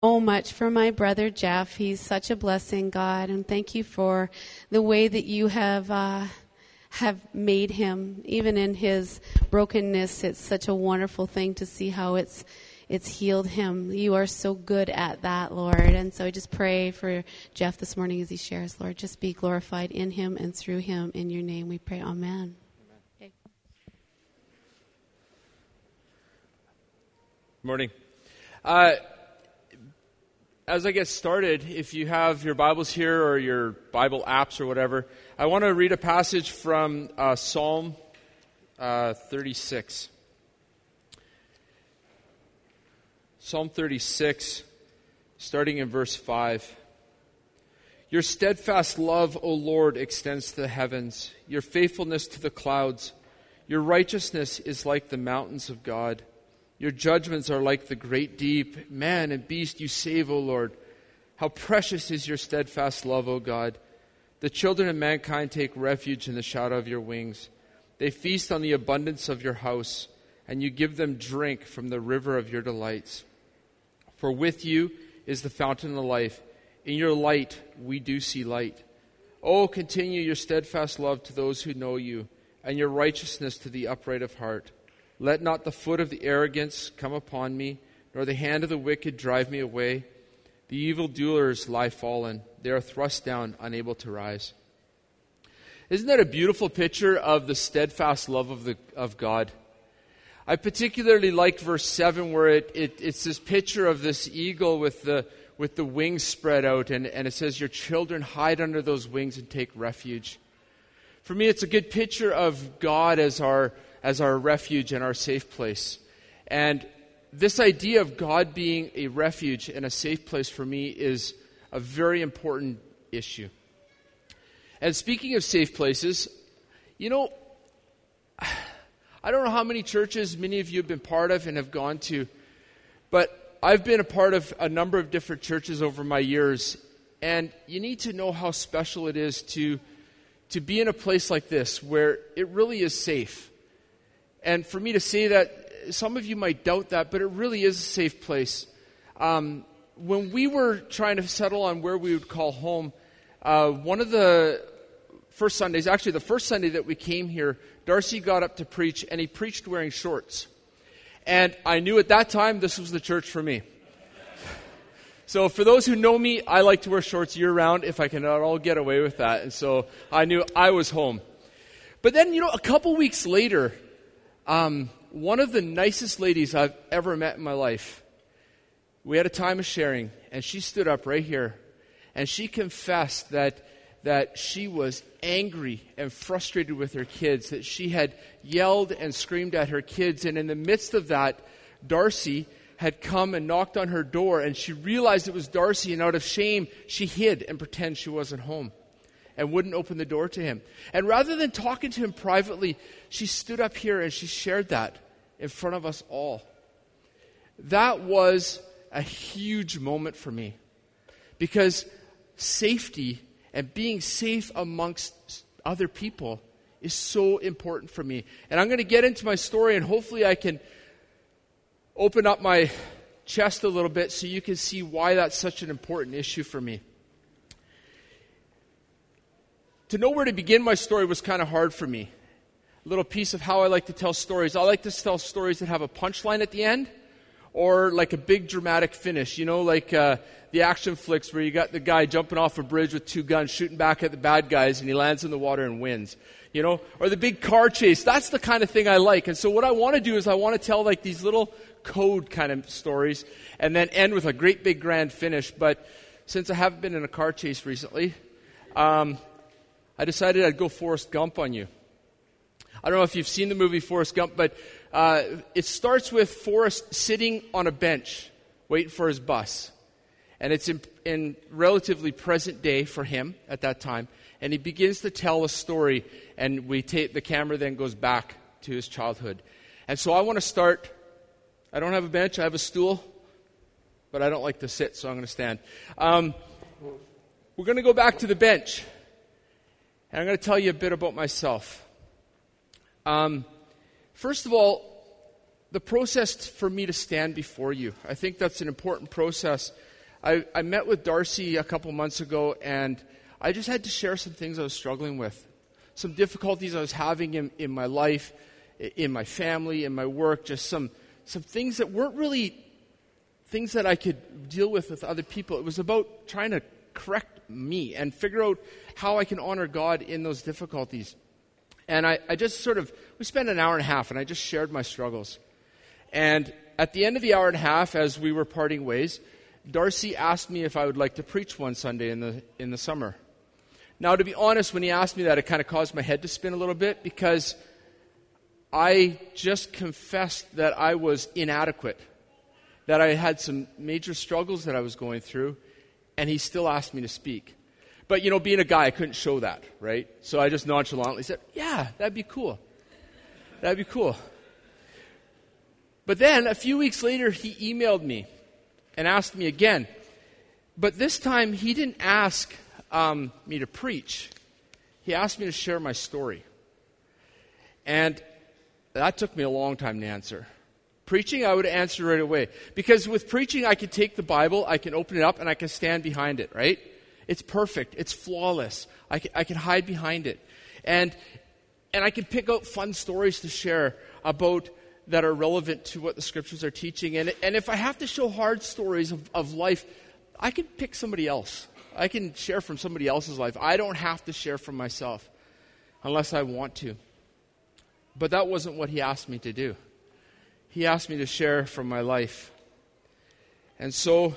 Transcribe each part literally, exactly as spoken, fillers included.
So much for my brother Jeff. He's such a blessing, God, and thank you for the way that you have uh, have made him. Even in his brokenness, it's such a wonderful thing to see how it's it's healed him. You are so good at that, Lord. And so I just pray for Jeff this morning as he shares, Lord. Just be glorified in him and through him. In your name we pray, amen. Amen. Okay. Morning. Uh, As I get started, if you have your Bibles here or your Bible apps or whatever, I want to read a passage from uh, Psalm uh, thirty-six. Psalm thirty-six, starting in verse five. Your steadfast love, O Lord, extends to the heavens, your faithfulness to the clouds. Your righteousness is like the mountains of God. Your judgments are like the great deep. Man and beast you save, O Lord. How precious is your steadfast love, O God. The children of mankind take refuge in the shadow of your wings. They feast on the abundance of your house, and you give them drink from the river of your delights. For with you is the fountain of life. In your light we do see light. Oh, continue your steadfast love to those who know you, and your righteousness to the upright of heart. Let not the foot of the arrogant come upon me, nor the hand of the wicked drive me away. The evildoers lie fallen. They are thrust down, unable to rise. Isn't that a beautiful picture of the steadfast love of the of God? I particularly like verse seven, where it, it it's this picture of this eagle with the with the wings spread out, and, and it says, your children hide under those wings and take refuge. For me, it's a good picture of God as our as our refuge and our safe place. And this idea of God being a refuge and a safe place for me is a very important issue. And speaking of safe places, you know, I don't know how many churches many of you have been part of and have gone to, but I've been a part of a number of different churches over my years, and you need to know how special it is to, to be in a place like this where it really is safe. And for me to say that, some of you might doubt that, but it really is a safe place. Um, when we were trying to settle on where we would call home, uh, one of the first Sundays, actually the first Sunday that we came here, Darcy got up to preach, and he preached wearing shorts. And I knew at that time this was the church for me. So for those who know me, I like to wear shorts year-round if I can at all get away with that. And so I knew I was home. But then, you know, a couple weeks later, Um, one of the nicest ladies I've ever met in my life, we had a time of sharing, and she stood up right here, and she confessed that that she was angry and frustrated with her kids, that she had yelled and screamed at her kids, and in the midst of that, Darcy had come and knocked on her door, and she realized it was Darcy, and out of shame, she hid and pretended she wasn't home and wouldn't open the door to him. And rather than talking to him privately, she stood up here and she shared that in front of us all. That was a huge moment for me, because safety and being safe amongst other people is so important for me. And I'm going to get into my story, and hopefully I can open up my chest a little bit so you can see why that's such an important issue for me. To know where to begin my story was kind of hard for me. A little piece of how I like to tell stories. I like to tell stories that have a punchline at the end, or like a big dramatic finish. You know, like uh, the action flicks where you got the guy jumping off a bridge with two guns, shooting back at the bad guys, and he lands in the water and wins. You know, or the big car chase. That's the kind of thing I like. And so what I want to do is I want to tell like these little code kind of stories, and then end with a great big grand finish. But since I haven't been in a car chase recently, um, I decided I'd go Forrest Gump on you. I don't know if you've seen the movie Forrest Gump, but uh, it starts with Forrest sitting on a bench waiting for his bus. And it's in, in relatively present day for him at that time. And he begins to tell a story, and we take the camera then goes back to his childhood. And so I want to start. I don't have a bench, I have a stool, but I don't like to sit, so I'm going to stand. Um, we're going to go back to the bench. And I'm going to tell you a bit about myself. Um, first of all, the process for me to stand before you. I think that's an important process I, I met with Darcy a couple months ago, and I just had to share some things I was struggling with, some difficulties I was having in, in my life, in my family, in my work, just some some things that weren't really things that I could deal with with other people. It was about trying to correct me and figure out how I can honor God in those difficulties. And I, I just sort of, we spent an hour and a half, and I just shared my struggles. And at the end of the hour and a half, as we were parting ways, Darcy asked me if I would like to preach one Sunday in the in the summer. Now, to be honest, when he asked me that, it kind of caused my head to spin a little bit, because I just confessed that I was inadequate, that I had some major struggles that I was going through, and he still asked me to speak. But, you know, being a guy, I couldn't show that, right? So I just nonchalantly said, yeah, that'd be cool. That'd be cool. But then, a few weeks later, he emailed me and asked me again. But this time, he didn't ask um, me to preach. He asked me to share my story. And that took me a long time to answer. Preaching, I would answer right away. Because with preaching, I can take the Bible, I can open it up, and I can stand behind it, right? It's perfect. It's flawless. I can, I can hide behind it. And and I can pick out fun stories to share about that are relevant to what the Scriptures are teaching. And, and if I have to show hard stories of, of life, I can pick somebody else. I can share from somebody else's life. I don't have to share from myself unless I want to. But that wasn't what he asked me to do. He asked me to share from my life. And so,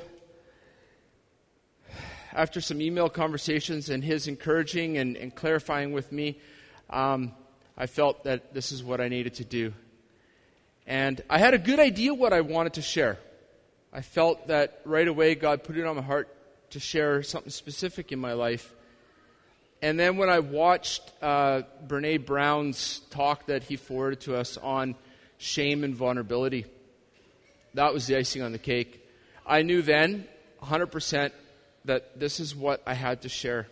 after some email conversations and his encouraging and, and clarifying with me, um, I felt that this is what I needed to do. And I had a good idea what I wanted to share. I felt that right away God put it on my heart to share something specific in my life. And then when I watched uh, Brene Brown's talk that he forwarded to us on shame and vulnerability, that was the icing on the cake. I knew then, one hundred percent, that this is what I had to share.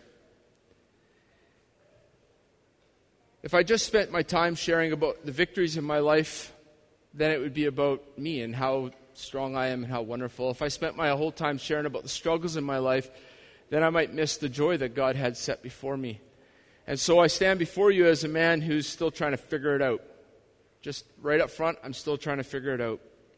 If I just spent my time sharing about the victories in my life, then it would be about me and how strong I am and how wonderful. If I spent my whole time sharing about the struggles in my life, then I might miss the joy that God had set before me. And so I stand before you as a man who's still trying to figure it out. Just right up front, I'm still trying to figure it out.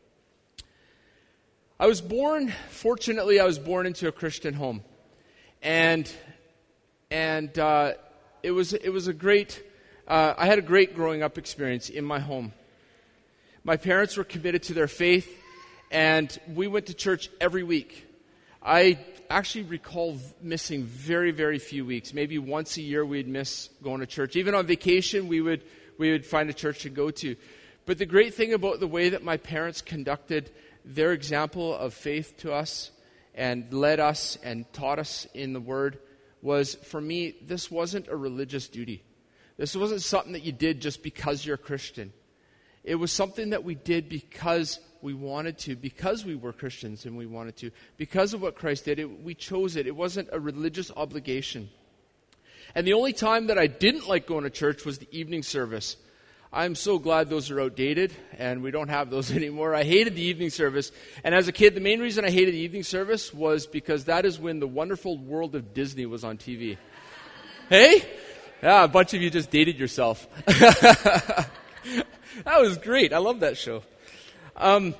I was born, fortunately, I was born into a Christian home. And and uh, it was it was a great, uh, I had a great growing up experience in my home. My parents were committed to their faith, and we went to church every week. I actually recall missing very, very few weeks. Maybe once a year we'd miss going to church. Even on vacation, we would we would find a church to go to. But the great thing about the way that my parents conducted their example of faith to us and led us and taught us in the Word was, for me, this wasn't a religious duty. This wasn't something that you did just because you're a Christian. It was something that we did because we wanted to, because we were Christians and we wanted to, because of what Christ did. It, we chose it. It wasn't a religious obligation. And the only time that I didn't like going to church was the evening service. I'm so glad those are outdated and we don't have those anymore. I hated the evening service. And as a kid, the main reason I hated the evening service was because that is when The Wonderful World of Disney was on T V. Hey? Yeah, a bunch of you just dated yourself. That was great. I love that show. Um,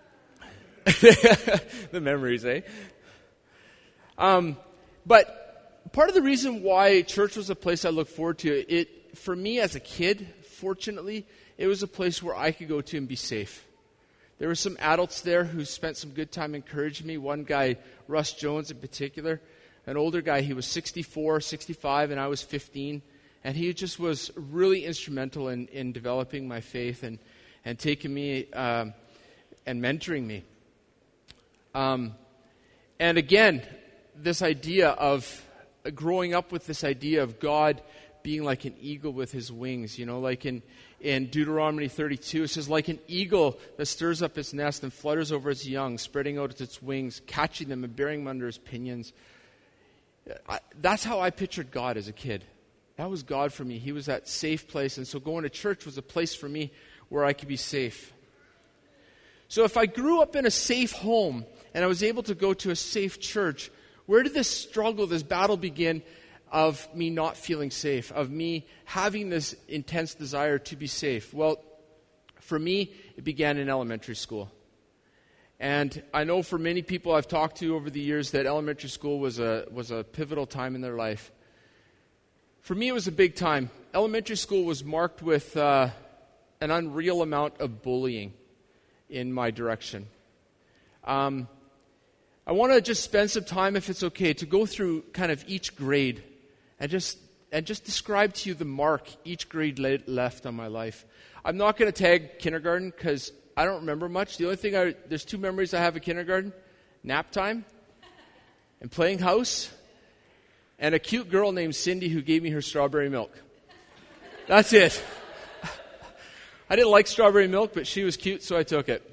the memories, eh? Um, but part of the reason why church was a place I look forward to, it for me as a kid, fortunately, it was a place where I could go to and be safe. There were some adults there who spent some good time encouraging me. One guy, Russ Jones in particular, an older guy, he was sixty-four, sixty-five, and I was fifteen. And he just was really instrumental in, in developing my faith and, and taking me um, and mentoring me. Um, and again, this idea of uh, growing up with this idea of God being like an eagle with his wings, you know, like in, in Deuteronomy thirty-two, it says, like an eagle that stirs up its nest and flutters over its young, spreading out its wings, catching them and bearing them under his pinions. I, that's how I pictured God as a kid. That was God for me. He was that safe place. And so going to church was a place for me where I could be safe. So if I grew up in a safe home and I was able to go to a safe church, where did this struggle, this battle begin of me not feeling safe, of me having this intense desire to be safe? Well, for me, it began in elementary school. And I know for many people I've talked to over the years that elementary school was a was a pivotal time in their life. For me, it was a big time. Elementary school was marked with uh, an unreal amount of bullying in my direction. Um, I want to just spend some time, if it's okay, to go through kind of each grade and just and just describe to you the mark each grade le- left on my life. I'm not going to tag kindergarten because I don't remember much. The only thing I, there's two memories I have of kindergarten: nap time and playing house, and a cute girl named Cindy who gave me her strawberry milk. That's it. I didn't like strawberry milk, but she was cute, so I took it.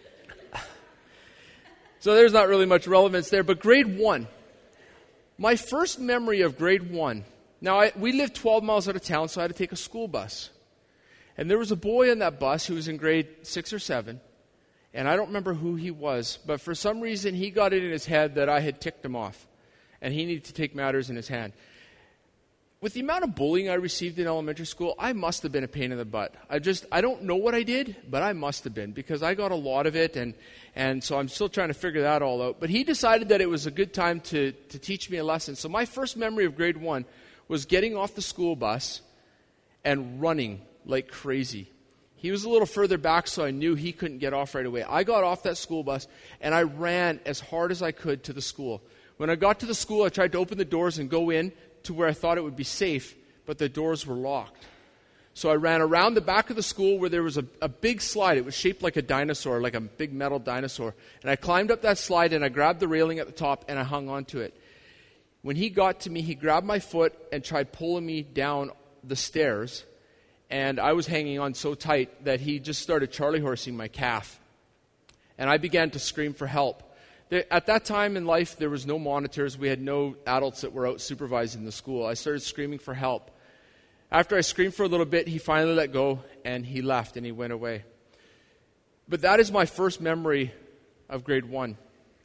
So there's not really much relevance there. But grade one, my first memory of grade one. Now, I, we lived twelve miles out of town, so I had to take a school bus. And there was a boy on that bus who was in grade six or seven, and I don't remember who he was, but for some reason he got it in his head that I had ticked him off, and he needed to take matters in his hand. With the amount of bullying I received in elementary school, I must have been a pain in the butt. I just, I don't know what I did, but I must have been, because I got a lot of it, and, and so I'm still trying to figure that all out. But he decided that it was a good time to, to teach me a lesson. So my first memory of grade one was getting off the school bus and running like crazy. He was a little further back, so I knew he couldn't get off right away. I got off that school bus, and I ran as hard as I could to the school. When I got to the school, I tried to open the doors and go in to where I thought it would be safe, but the doors were locked. So I ran around the back of the school where there was a, a big slide. It was shaped like a dinosaur, like a big metal dinosaur. And I climbed up that slide, and I grabbed the railing at the top, and I hung onto it. When he got to me, he grabbed my foot and tried pulling me down the stairs. And I was hanging on so tight that he just started Charlie horsing my calf. And I began to scream for help. There, at that time in life, there was no monitors. We had no adults that were out supervising the school. I started screaming for help. After I screamed for a little bit, he finally let go, and he left, and he went away. But that is my first memory of grade one.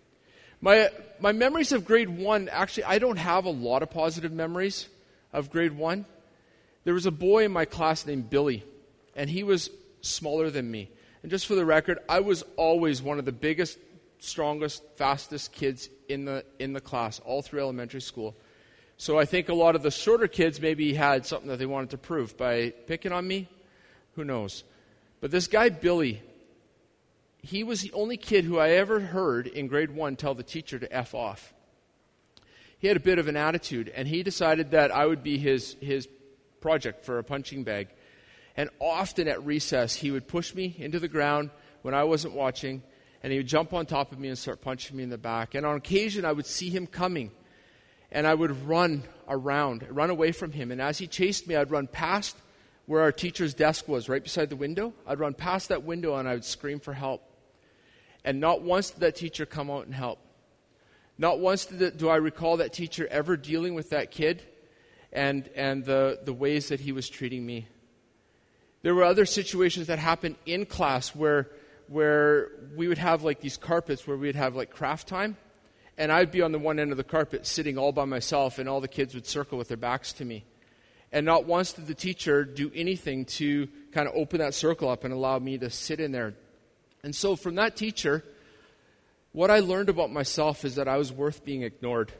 My, my memories of grade one, actually, I don't have a lot of positive memories of grade one. There was a boy in my class named Billy, and he was smaller than me. And just for the record, I was always one of the biggest, strongest, fastest kids in the in the class, all through elementary school. So I think a lot of the shorter kids maybe had something that they wanted to prove by picking on me. Who knows? But this guy, Billy, he was the only kid who I ever heard in grade one tell the teacher to F off. He had a bit of an attitude, and he decided that I would be his his project for a punching bag. And often at recess, he would push me into the ground when I wasn't watching, and he would jump on top of me and start punching me in the back. And on occasion, I would see him coming, and I would run around, run away from him. And as he chased me, I'd run past where our teacher's desk was, right beside the window. I'd run past that window, and I would scream for help. And not once did that teacher come out and help. Not once did it, do I recall that teacher ever dealing with that kid and and the, the ways that he was treating me. There were other situations that happened in class where where we would have like these carpets where we'd have like craft time, and I'd be on the one end of the carpet sitting all by myself, and all the kids would circle with their backs to me. And not once did the teacher do anything to kind of open that circle up and allow me to sit in there. And so from that teacher, what I learned about myself is that I was worth being ignored.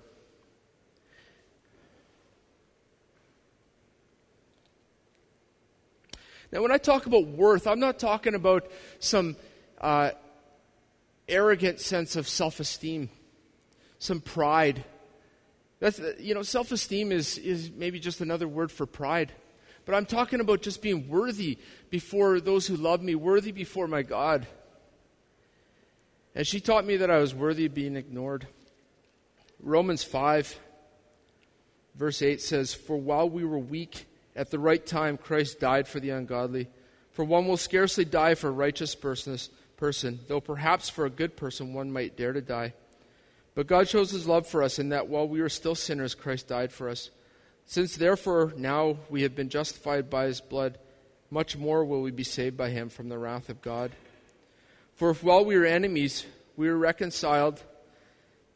Now, when I talk about worth, I'm not talking about some uh, arrogant sense of self-esteem, some pride. That's, you know, self-esteem is, is maybe just another word for pride. But I'm talking about just being worthy before those who love me, worthy before my God. And she taught me that I was worthy of being ignored. Romans five, verse eight says, "For while we were weak, at the right time Christ died for the ungodly. For one will scarcely die for a righteous person, though perhaps for a good person one might dare to die. But God shows his love for us in that while we were still sinners, Christ died for us. Since therefore now we have been justified by his blood, much more will we be saved by him from the wrath of God. For if while we were enemies, we were reconciled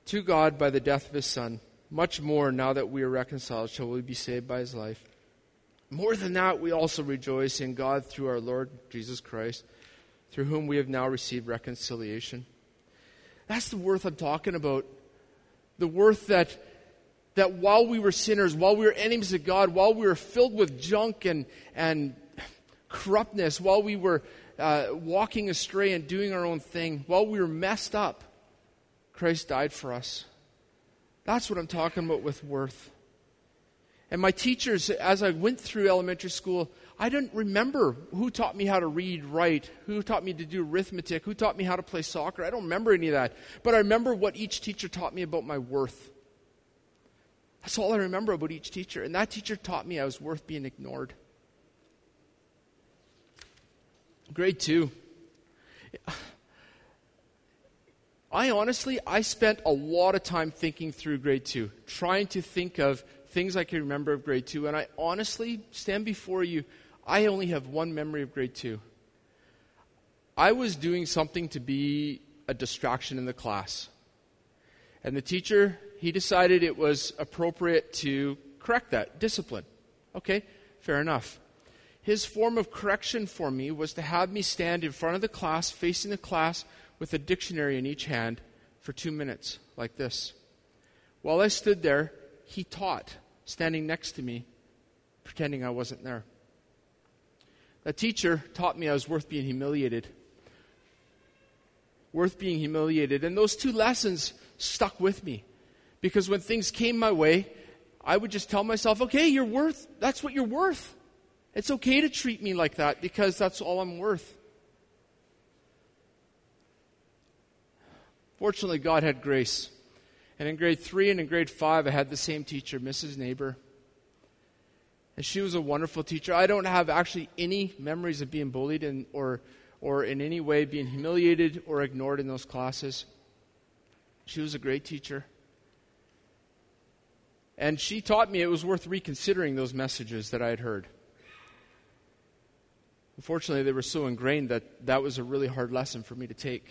to God by the death of his Son. Much more, now that we are reconciled, shall we be saved by his life. More than that, we also rejoice in God through our Lord Jesus Christ, through whom we have now received reconciliation. That's the worth I'm talking about. The worth that that while we were sinners, while we were enemies of God, while we were filled with junk and, and corruptness, while we were uh, walking astray and doing our own thing, while we were messed up, Christ died for us. That's what I'm talking about with worth. And my teachers, as I went through elementary school, I didn't remember who taught me how to read, write, who taught me to do arithmetic, who taught me how to play soccer. I don't remember any of that. But I remember what each teacher taught me about my worth. That's all I remember about each teacher. And that teacher taught me I was worth being ignored. Grade two. I honestly, I spent a lot of time thinking through grade two, trying to think of things I can remember of grade two. And I honestly stand before you, I only have one memory of grade two. I was doing something to be a distraction in the class. And the teacher, he decided it was appropriate to correct that, discipline. Okay, fair enough. His form of correction for me was to have me stand in front of the class, facing the class, with a dictionary in each hand for two minutes, like this. While I stood there, he taught, standing next to me, pretending I wasn't there. That teacher taught me I was worth being humiliated. Worth being humiliated. And those two lessons stuck with me. Because when things came my way, I would just tell myself, okay, you're worth, that's what you're worth. It's okay to treat me like that because that's all I'm worth. Fortunately, God had grace. And in grade three and in grade five, I had the same teacher, Missus Neighbor. And she was a wonderful teacher. I don't have actually any memories of being bullied in, or, or in any way being humiliated or ignored in those classes. She was a great teacher. And she taught me it was worth reconsidering those messages that I had heard. Unfortunately, they were so ingrained that that was a really hard lesson for me to take.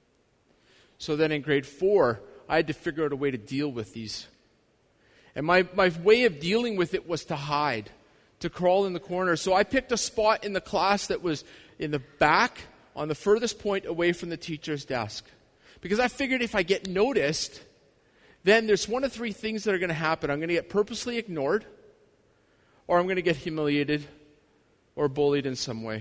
So then in grade four, I had to figure out a way to deal with these. And my, my way of dealing with it was to hide, to crawl in the corner. So I picked a spot in the class that was in the back, on the furthest point away from the teacher's desk. Because I figured if I get noticed, then there's one of three things that are going to happen. I'm going to get purposely ignored, or I'm going to get humiliated, or bullied in some way.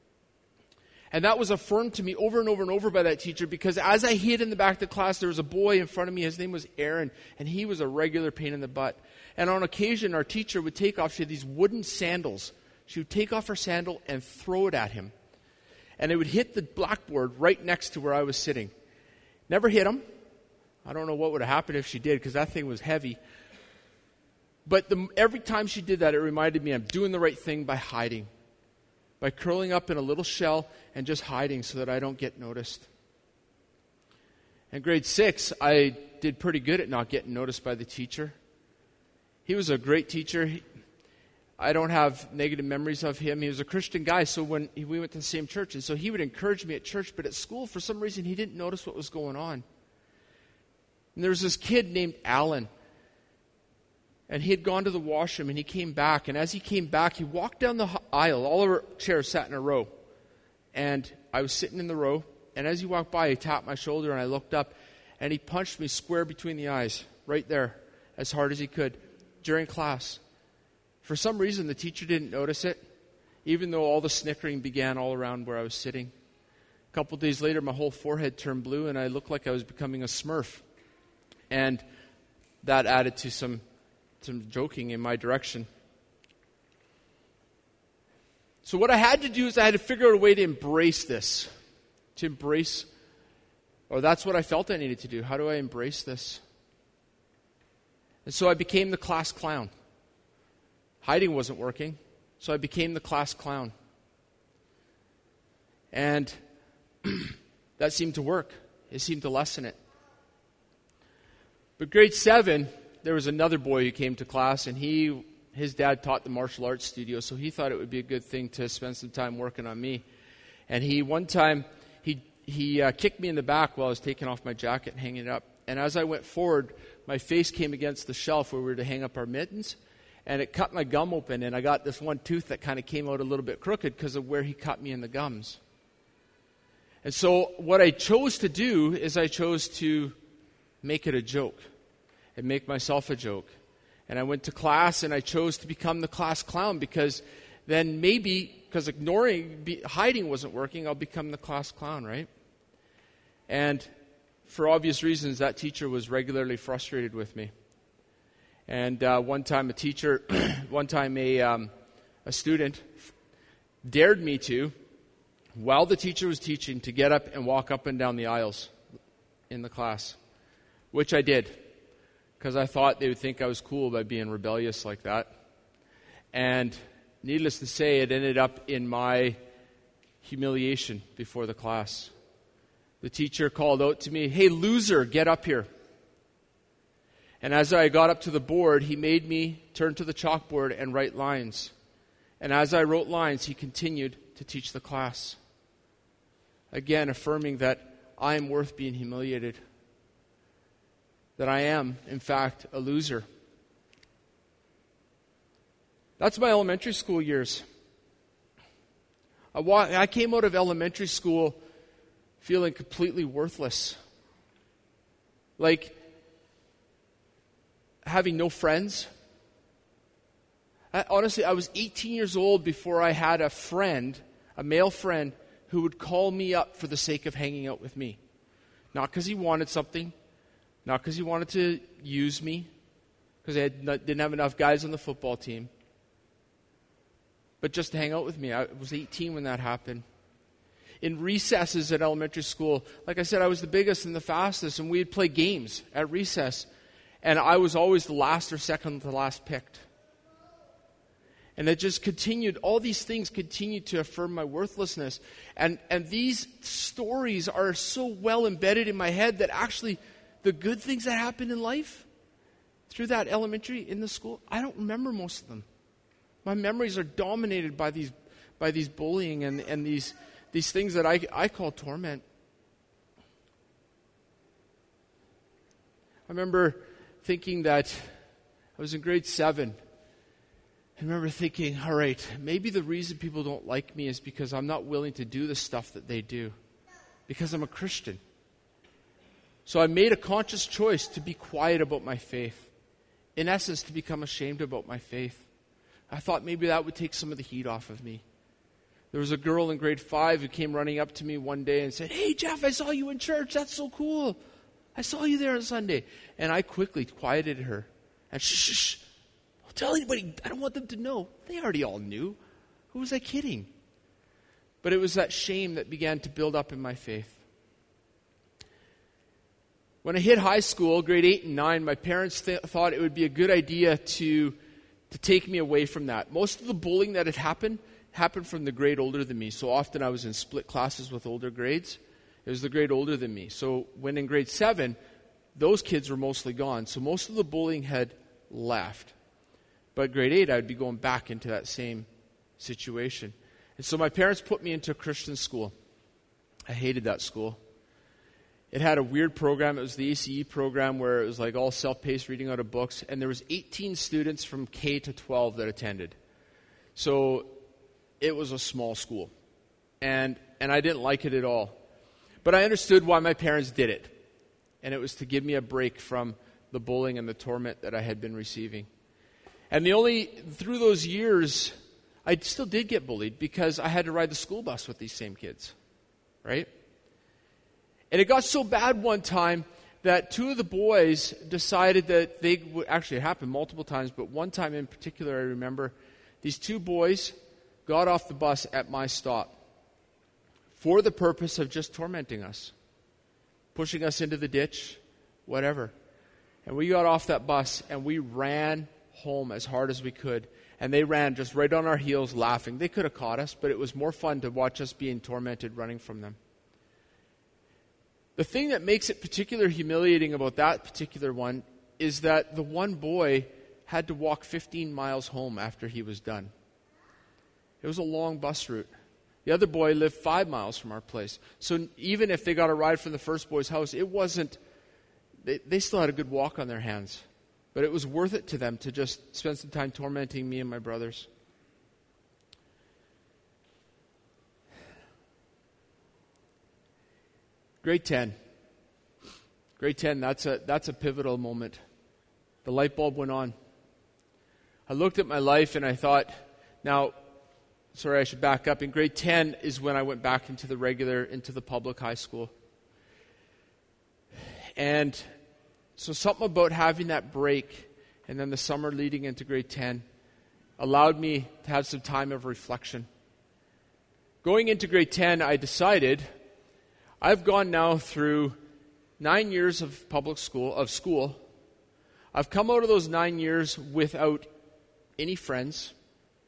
And that was affirmed to me over and over and over by that teacher, because as I hid in the back of the class, there was a boy in front of me. His name was Aaron, and he was a regular pain in the butt. And on occasion, our teacher would take off, she had these wooden sandals. She would take off her sandal and throw it at him. And it would hit the blackboard right next to where I was sitting. Never hit him. I don't know what would have happened if she did, because that thing was heavy. But the, every time she did that, it reminded me I'm doing the right thing by hiding. By curling up in a little shell and just hiding so that I don't get noticed. In grade six, I did pretty good at not getting noticed by the teacher. He was a great teacher. He, I don't have negative memories of him. He was a Christian guy, so when he, we went to the same church, and so he would encourage me at church, but at school, for some reason, he didn't notice what was going on. And there was this kid named Alan. And he had gone to the washroom, and he came back. And as he came back, he walked down the aisle. All of our chairs sat in a row. And I was sitting in the row. And as he walked by, he tapped my shoulder, and I looked up. And he punched me square between the eyes, right there, as hard as he could, during class. For some reason, the teacher didn't notice it, even though all the snickering began all around where I was sitting. A couple days later, my whole forehead turned blue, and I looked like I was becoming a Smurf. And that added to some... some joking in my direction. So what I had to do is I had to figure out a way to embrace this. To embrace, or that's what I felt I needed to do. How do I embrace this? And so I became the class clown. Hiding wasn't working, so I became the class clown. And that seemed to work. It seemed to lessen it. But grade seven, there was another boy who came to class, and he, his dad taught the martial arts studio, so he thought it would be a good thing to spend some time working on me. And he, one time, he he uh, kicked me in the back while I was taking off my jacket and hanging it up. And as I went forward, my face came against the shelf where we were to hang up our mittens, and it cut my gum open, and I got this one tooth that kind of came out a little bit crooked because of where he cut me in the gums. And so what I chose to do is I chose to make it a joke and make myself a joke. And I went to class, and I chose to become the class clown because then maybe, because ignoring, be, hiding wasn't working, I'll become the class clown, right? And for obvious reasons, that teacher was regularly frustrated with me. And uh, one time a teacher, one time a, um, a student dared me to, while the teacher was teaching, to get up and walk up and down the aisles in the class, which I did, because I thought they would think I was cool by being rebellious like that. And needless to say, it ended up in my humiliation before the class. The teacher called out to me, "Hey, loser, get up here." And as I got up to the board, he made me turn to the chalkboard and write lines. And as I wrote lines, he continued to teach the class. Again, affirming that I am worth being humiliated. That I am, in fact, a loser. That's my elementary school years. I, wa- I came out of elementary school feeling completely worthless. Like having no friends. I, honestly, I was eighteen years old before I had a friend, a male friend, who would call me up for the sake of hanging out with me. Not because he wanted something, not because he wanted to use me, because I had not, didn't have enough guys on the football team, but just to hang out with me. I was eighteen when that happened. In recesses at elementary school, like I said, I was the biggest and the fastest, and we'd play games at recess, and I was always the last or second to last picked. And it just continued, all these things continued to affirm my worthlessness. And, and these stories are so well embedded in my head that actually the good things that happened in life through that elementary in the school, I don't remember most of them. My memories are dominated by these by these bullying and, and these these things that I, I call torment. I remember thinking that I was in grade seven. I remember thinking, all right, maybe the reason people don't like me is because I'm not willing to do the stuff that they do, because I'm a Christian. So I made a conscious choice to be quiet about my faith. In essence, to become ashamed about my faith. I thought maybe that would take some of the heat off of me. There was a girl in grade five who came running up to me one day and said, "Hey, Jeff, I saw you in church. That's so cool. I saw you there on Sunday." And I quickly quieted her. And shh, shh, shh. Don't tell anybody. I don't want them to know. They already all knew. Who was I kidding? But it was that shame that began to build up in my faith. When I hit high school, grade eight and nine, my parents th- thought it would be a good idea to, to take me away from that. Most of the bullying that had happened happened from the grade older than me. So often I was in split classes with older grades. It was the grade older than me. So when in grade seven, those kids were mostly gone. So most of the bullying had left. But grade eight, I would be going back into that same situation. And so my parents put me into a Christian school. I hated that school. It had a weird program. It was the A C E program where it was like all self-paced reading out of books. And there was eighteen students from K to twelve that attended. So it was a small school. And and I didn't like it at all. But I understood why my parents did it. And it was to give me a break from the bullying and the torment that I had been receiving. And the only, through those years, I still did get bullied because I had to ride the school bus with these same kids. Right? And it got so bad one time that two of the boys decided that they would, actually it happened multiple times, but one time in particular I remember, these two boys got off the bus at my stop for the purpose of just tormenting us, pushing us into the ditch, whatever. And we got off that bus and we ran home as hard as we could. And they ran just right on our heels laughing. They could have caught us, but it was more fun to watch us being tormented running from them. The thing that makes it particularly humiliating about that particular one is that the one boy had to walk fifteen miles home after he was done. It was a long bus route. The other boy lived five miles from our place. So even if they got a ride from the first boy's house, it wasn't they, they still had a good walk on their hands. But it was worth it to them to just spend some time tormenting me and my brothers. Grade ten. Grade ten, that's a, that's a pivotal moment. The light bulb went on. I looked at my life and I thought, now, sorry, I should back up. In grade ten is when I went back into the regular, into the public high school. And so something about having that break and then the summer leading into grade ten allowed me to have some time of reflection. Going into grade ten, I decided I've gone now through nine years of public school, of school. I've come out of those nine years without any friends,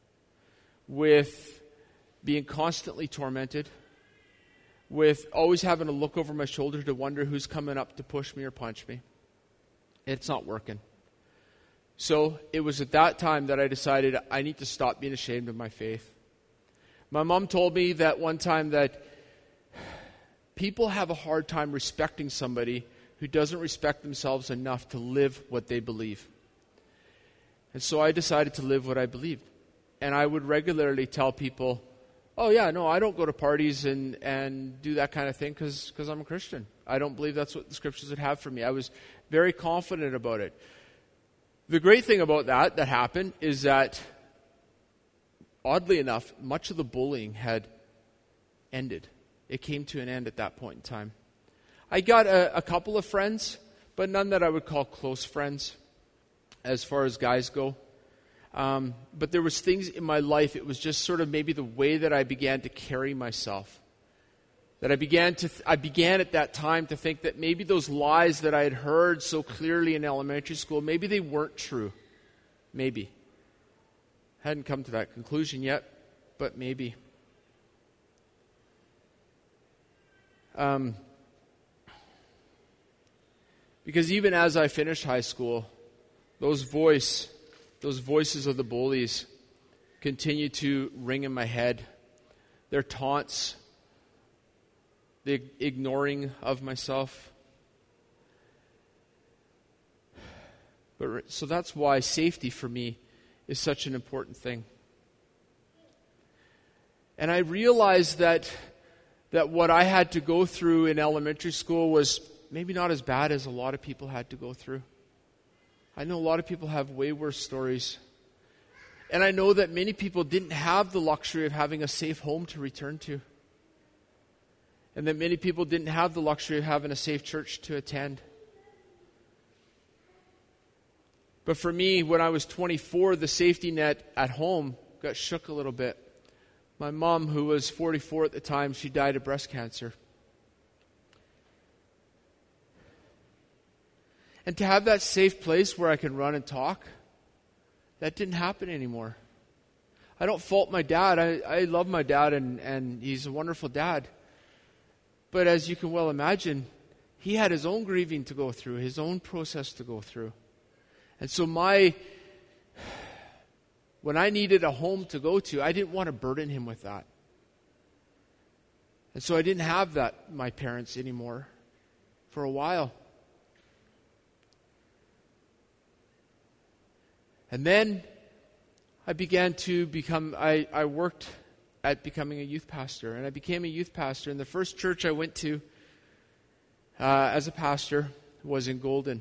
with being constantly tormented, with always having to look over my shoulder to wonder who's coming up to push me or punch me. It's not working. So it was at that time that I decided I need to stop being ashamed of my faith. My mom told me that one time that people have a hard time respecting somebody who doesn't respect themselves enough to live what they believe. And so I decided to live what I believed. And I would regularly tell people, oh yeah, no, I don't go to parties and, and do that kind of thing because because I'm a Christian. I don't believe that's what the scriptures would have for me. I was very confident about it. The great thing about that that happened is that, oddly enough, much of the bullying had ended. It came to an end at that point in time. I got a, a couple of friends, but none that I would call close friends as far as guys go. Um, but there was things in my life, it was just sort of maybe the way that I began to carry myself. That I began to, th- I began at that time to think that maybe those lies that I had heard so clearly in elementary school, maybe they weren't true. Maybe. Hadn't come to that conclusion yet, but maybe. Um, because even as I finished high school, those voice, those voices of the bullies continue to ring in my head. Their taunts, the ignoring of myself. But so that's why safety for me is such an important thing. And I realized that that what I had to go through in elementary school was maybe not as bad as a lot of people had to go through. I know a lot of people have way worse stories. And I know that many people didn't have the luxury of having a safe home to return to. And that many people didn't have the luxury of having a safe church to attend. But for me, when I was twenty-four, the safety net at home got shook a little bit. My mom, who was forty-four at the time, she died of breast cancer. And to have that safe place where I can run and talk, that didn't happen anymore. I don't fault my dad. I, I love my dad, and, and he's a wonderful dad. But as you can well imagine, he had his own grieving to go through, his own process to go through. And so my... When I needed a home to go to, I didn't want to burden him with that. And so I didn't have that, my parents, anymore for a while. And then I began to become, I, I worked at becoming a youth pastor. And I became a youth pastor. And the first church I went to uh, as a pastor was in Golden.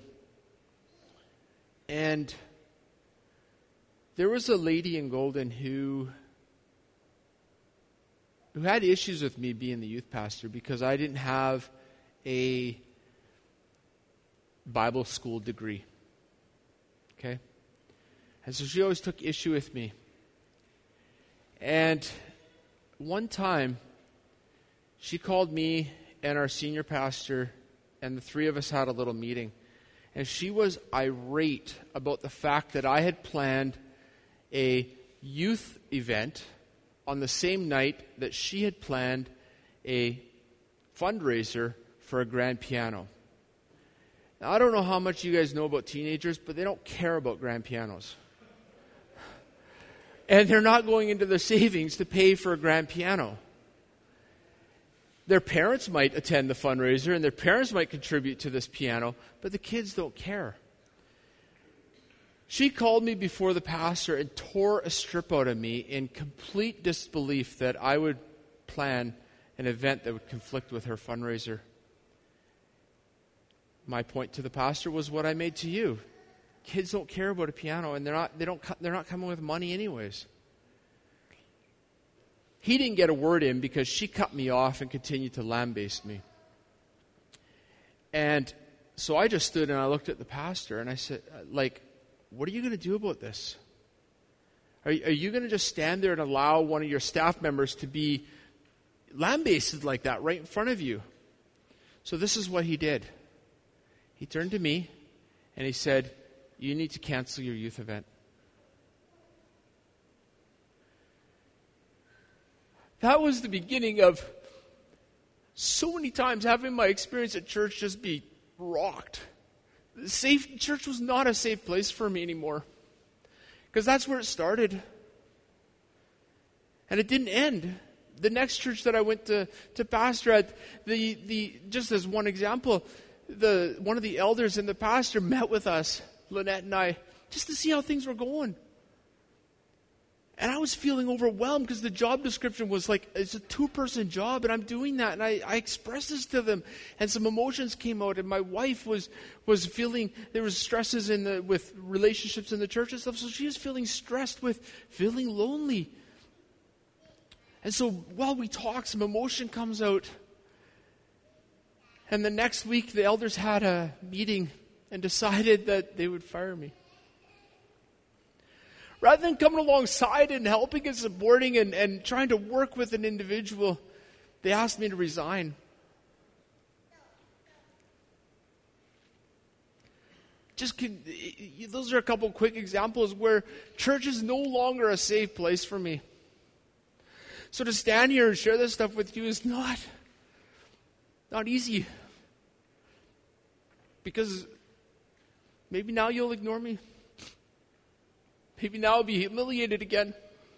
And there was a lady in Golden who who had issues with me being the youth pastor because I didn't have a Bible school degree. Okay? And so she always took issue with me. And one time, she called me and our senior pastor, and the three of us had a little meeting. And she was irate about the fact that I had planned a youth event on the same night that she had planned a fundraiser for a grand piano. Now, I don't know how much you guys know about teenagers, but they don't care about grand pianos. And they're not going into their savings to pay for a grand piano. Their parents might attend the fundraiser and their parents might contribute to this piano, but the kids don't care. She called me before the pastor and tore a strip out of me in complete disbelief that I would plan an event that would conflict with her fundraiser. My point to the pastor was what I made to you. Kids don't care about a piano, and they're not they don't they're not coming with money anyways. He didn't get a word in because she cut me off and continued to lambaste me. And so I just stood and I looked at the pastor and I said, like, what are you going to do about this? Are, are you going to just stand there and allow one of your staff members to be lambasted like that right in front of you? So this is what he did. He turned to me and he said, you need to cancel your youth event. That was the beginning of so many times having my experience at church just be rocked. Safe church was not a safe place for me anymore. Because that's where it started. And it didn't end. The next church that I went to, to pastor at, the, the just as one example, the one of the elders and the pastor met with us, Lynette and I, just to see how things were going. And I was feeling overwhelmed because the job description was like, it's a two-person job, and I'm doing that. And I, I expressed this to them, and some emotions came out. And my wife was was feeling, there was stresses in the with relationships in the church and stuff, so she was feeling stressed with feeling lonely. And so while we talk, some emotion comes out. And the next week, the elders had a meeting and decided that they would fire me. Rather than coming alongside and helping and supporting and, and trying to work with an individual, they asked me to resign. Just can, those are a couple quick examples where church is no longer a safe place for me. So to stand here and share this stuff with you is not, not easy. Because maybe now you'll ignore me. Maybe now I'll be humiliated again.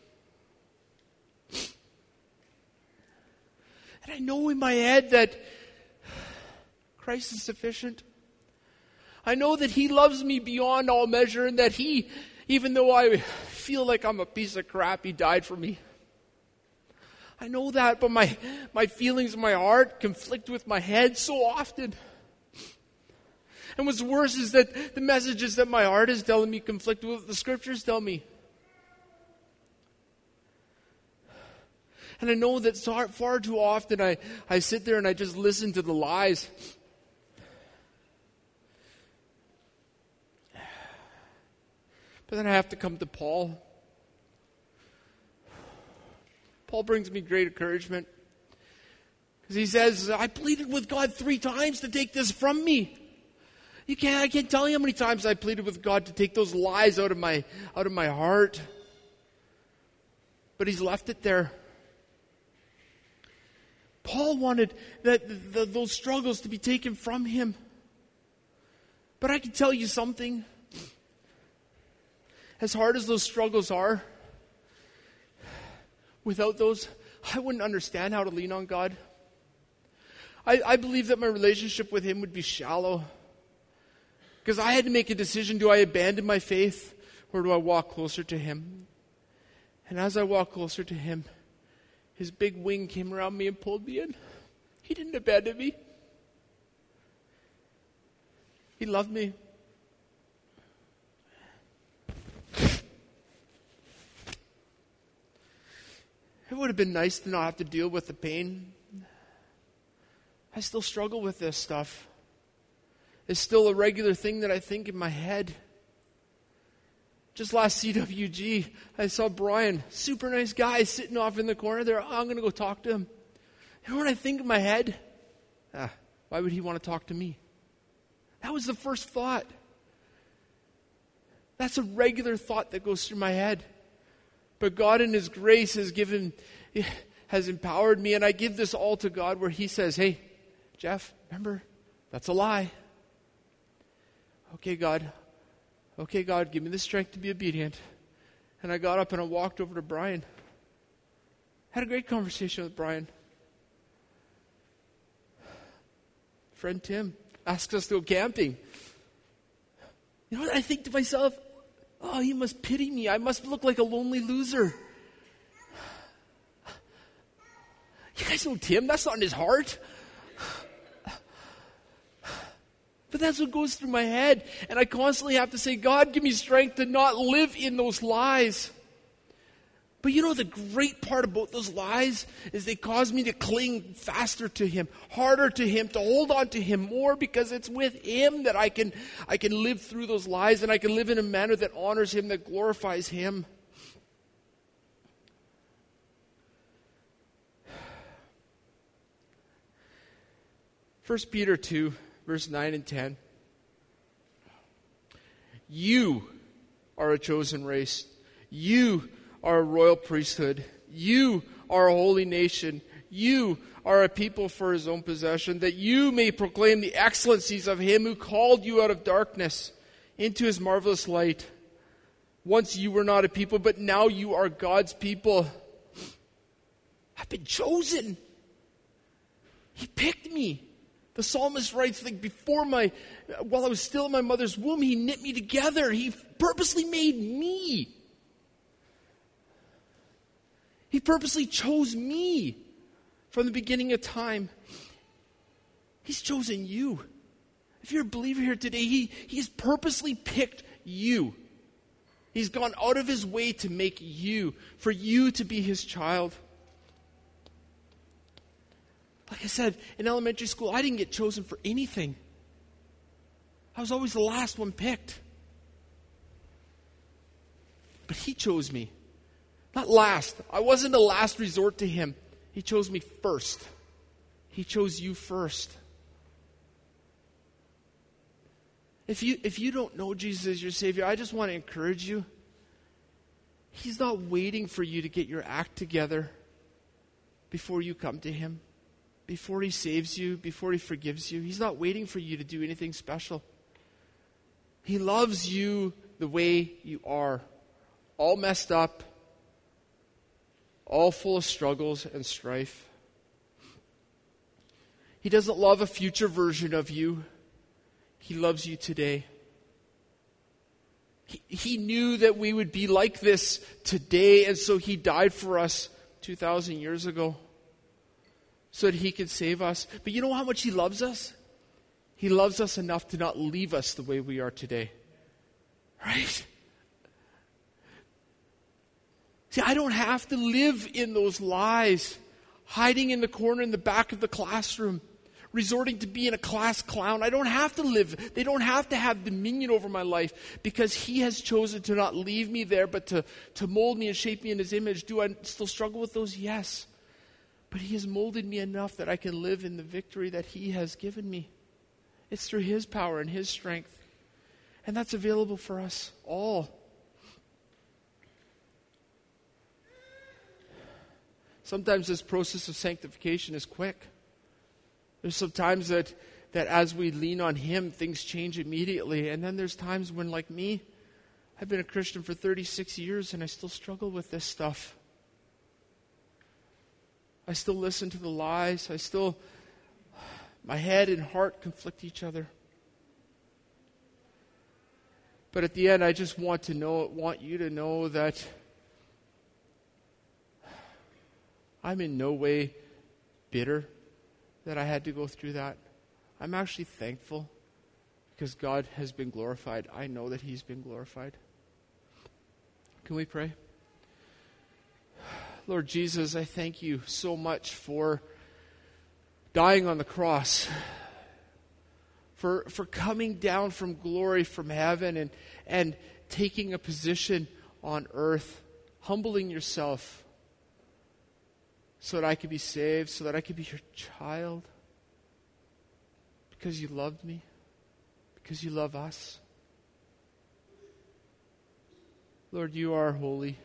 And I know in my head that Christ is sufficient. I know that He loves me beyond all measure, and that He, even though I feel like I'm a piece of crap, He died for me. I know that, but my, my feelings in my heart conflict with my head so often. And what's worse is that the messages that my heart is telling me conflict with what the Scriptures tell me. And I know that far too often I, I sit there and I just listen to the lies. But then I have to come to Paul. Paul brings me great encouragement. Because he says, I pleaded with God three times to take this from me. You can't, I can't tell you how many times I pleaded with God to take those lies out of my, out of my heart. But He's left it there. Paul wanted that the, those struggles to be taken from him. But I can tell you something. As hard as those struggles are, without those, I wouldn't understand how to lean on God. I, I believe that my relationship with Him would be shallow. Because I had to make a decision, do I abandon my faith or do I walk closer to Him? And as I walked closer to Him, His big wing came around me and pulled me in. He didn't abandon me. He loved me. It would have been nice to not have to deal with the pain. I still struggle with this stuff. It's still a regular thing that I think in my head. Just last C W G, I saw Brian, super nice guy, sitting off in the corner there. Oh, I'm going to go talk to him. You know what I think in my head? Ah, why would he want to talk to me? That was the first thought. That's a regular thought that goes through my head. But God in His grace has given, has empowered me, and I give this all to God where He says, hey, Jeff, remember, that's a lie. Okay, God. Okay, God, give me the strength to be obedient. And I got up and I walked over to Brian. Had a great conversation with Brian. friend Tim, asks us to go camping. You know what I think to myself? Oh, he must pity me. I must look like a lonely loser. You guys know Tim, that's not in his heart. But that's what goes through my head. And I constantly have to say, God, give me strength to not live in those lies. But you know, the great part about those lies is they cause me to cling faster to Him, harder to Him, to hold on to Him more, because it's with Him that I can, I can live through those lies, and I can live in a manner that honors Him, that glorifies Him. First Peter two, verse nine and ten. You are a chosen race. You are a royal priesthood. You are a holy nation. You are a people for His own possession, that you may proclaim the excellencies of Him who called you out of darkness into His marvelous light. Once you were not a people, but now you are God's people. I've been chosen. He picked me. The psalmist writes, like, before my, while I was still in my mother's womb, He knit me together. He purposely made me. He purposely chose me from the beginning of time. He's chosen you. If you're a believer here today, he, He's purposely picked you. He's gone out of His way to make you, for you to be His child. Like I said, in elementary school, I didn't get chosen for anything. I was always the last one picked. But He chose me. Not last. I wasn't a last resort to Him. He chose me first. He chose you first. If you, if you don't know Jesus as your Savior, I just want to encourage you. He's not waiting for you to get your act together before you come to Him. Before He saves you, before He forgives you. He's not waiting for you to do anything special. He loves you the way you are. All messed up. All full of struggles and strife. He doesn't love a future version of you. He loves you today. He, he knew that we would be like this today, and so He died for us two thousand years ago. So that He could save us. But you know how much He loves us? He loves us enough to not leave us the way we are today. Right? See, I don't have to live in those lies, hiding in the corner in the back of the classroom, resorting to being a class clown. I don't have to live. They don't have to have dominion over my life, because He has chosen to not leave me there, but to, to mold me and shape me in His image. Do I still struggle with those? Yes. But He has molded me enough that I can live in the victory that He has given me. It's through His power and His strength. And that's available for us all. Sometimes this process of sanctification is quick. There's some times that, that as we lean on Him, things change immediately. And then there's times when, like me, I've been a Christian for thirty-six years and I still struggle with this stuff. I still listen to the lies. I still, my head and heart conflict each other. But at the end, I just want to know, want you to know that I'm in no way bitter that I had to go through that. I'm actually thankful because God has been glorified. I know that He's been glorified. Can we pray? Lord Jesus, I thank You so much for dying on the cross, for, for coming down from glory from heaven and, and taking a position on earth, humbling Yourself so that I could be saved, so that I could be Your child, because You loved me, because You love us. Lord, You are holy.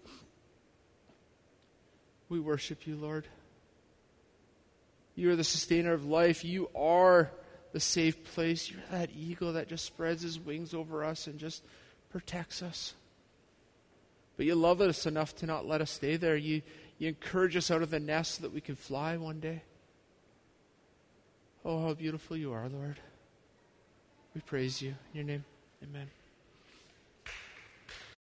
We worship You, Lord. You are the sustainer of life. You are the safe place. You're that eagle that just spreads his wings over us and just protects us. But You love us enough to not let us stay there. You, you encourage us out of the nest so that we can fly one day. Oh, how beautiful you are, Lord. We praise you. In your name, amen.